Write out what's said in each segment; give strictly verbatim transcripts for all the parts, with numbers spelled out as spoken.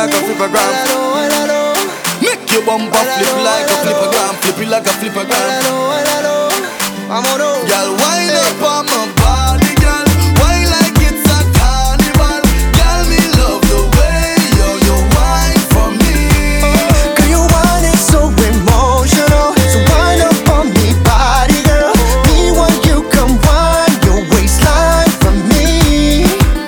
like a flippergram. Make your bumper flip like a flippergram. Flip it like a flippergram. Girl, wind up on my body, girl. Why like it's a carnival? Girl, me love the way you you whine for me. Girl, your wine is so emotional. So wind up on me, body girl. Me want you come wind your waistline for me.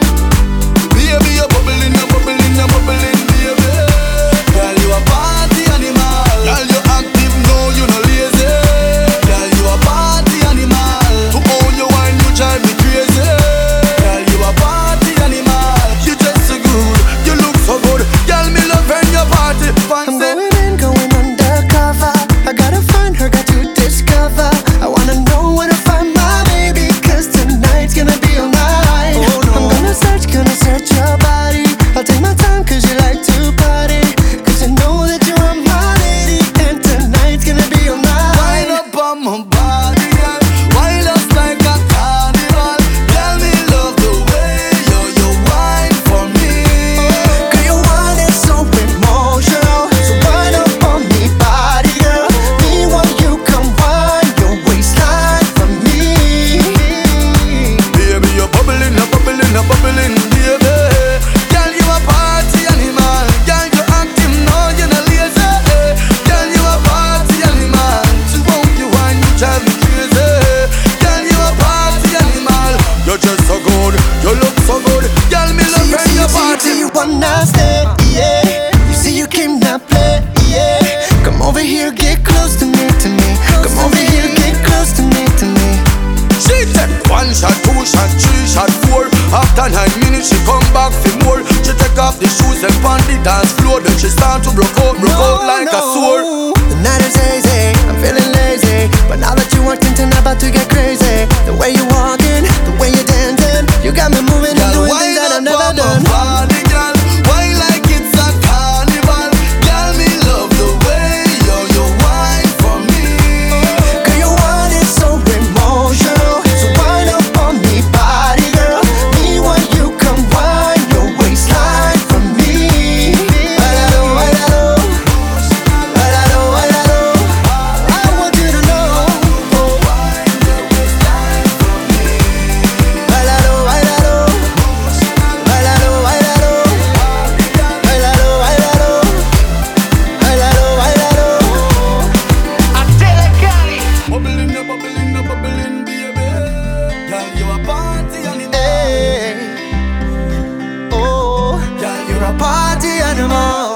Baby, you're bubbling, you're bubbling, you're bubbling, baby. Girl, you a party animal. Girl, you active, no, you no lazy. Girl, you a party animal. To own your wine, you drive me crazy. Girl, you a party animal. You just so good, you look so good. Girl, me love when you party I'm fancy. going in, going undercover. I gotta find her, got to discover. I wanna know where to find my baby, cause tonight's gonna be all night. Oh, no. I'm gonna search, gonna search your body. I'll take my time cause you like to party. Cause I know that you are my lady, and tonight's gonna be all night. Wind up on my body, girl. Wind up like a carnival. Girl, me love the way you you whine for me. Girl, your wine is so emotional. So wind up on me, body girl. Me want you come wind your waistline for me. Baby, you're bubbling, you're bubbling, you're bubbling, baby. Girl, you a party animal. Girl, you active, no, you no lazy. Girl, you a party animal. To own you wine, you drive me crazy. Girl, you a party animal. You're just so good, you look so good. Girl, me love See, when see, you see, party. see, you wanna stay, yeah. You see, you came to play, yeah. Come over here, get close to me, to me. Come over here, get close to me, to me. She take one shot, two shot, three shot, four. After nine minutes, she come back for more. She take off the shoes and pound the dance floor. Then she start to broke out, broke out like a sword. The night is hazy, I'm feeling lazy. But now that you walked in, tonight about to get crazy. The way you walking, the way you dancing, you got me moving and Girl, doing things wind that I've up never on my done. body, girl. Why like it's a carnival? Girl, me love the way you you whine for me. Girl, your wine is so emotional. So wind up on me, body girl. Me want you come wind your waistline for me. Bailalo, bailalo. Bailalo, bailalo. I want you to know. Bailalo, bailalo. Bailalo, bailalo. Bailalo, bailalo. Bailalo, bailalo. Bubbling, you bubbling, you bubbling, baby. Girl, you a party animal. Hey. Oh, Girl, you're a party animal.